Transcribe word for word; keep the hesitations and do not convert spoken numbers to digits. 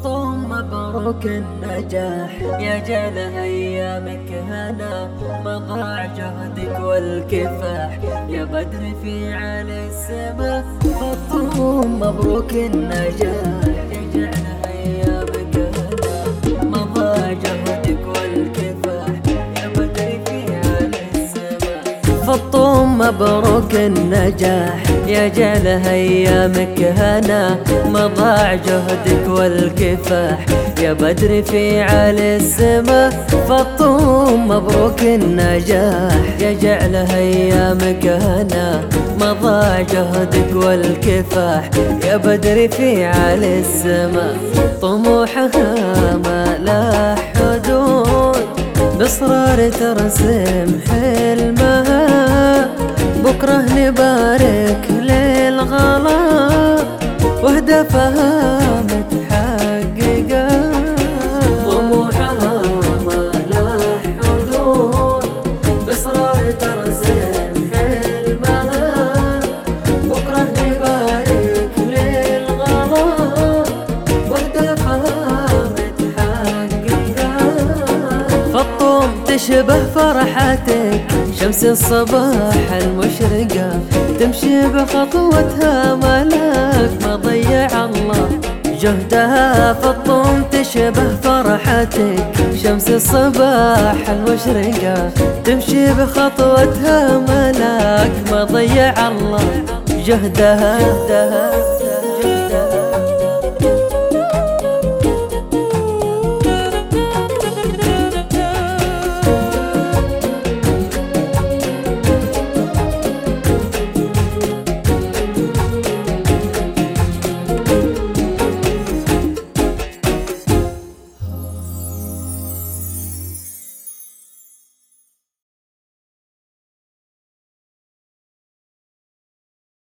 فالطوم مبروك النجاح، يا جل ايامك هنا، مضاع جهدك والكفاح، يا بدر في على السما. فالطوم مبروك النجاح، يا جل ايامك هنا، مضاع جهدك والكفاح، يا بدر في على السما. فالطوم مبروك النجاح، يا جل ايامك هنا، مضاع جهدك والكفاح، يا بدر في على السما. فالطوم مبروك النجاح، يا جعل ايامك هنا، مضاع جهدك والكفاح، يا بدر في على السما. طموحها ما لا حدود، باصرار ترسم حلمها، بكره نبارك للغلا، وهدفها متحققة. طموحها ما لا حدود، باصرار ترسم حلمها، بكره نبارك للغلا، وهدفها متحققة. فالطوم تشبه فرحتك، شمس الصباح المشرقة، تمشي بخطوتها ملاك، ما ضيع الله جهدها. فالطوم تشبه فرحتك، شمس الصباح المشرقة، تمشي بخطوتها ملاك، ما ضيع الله جهدها.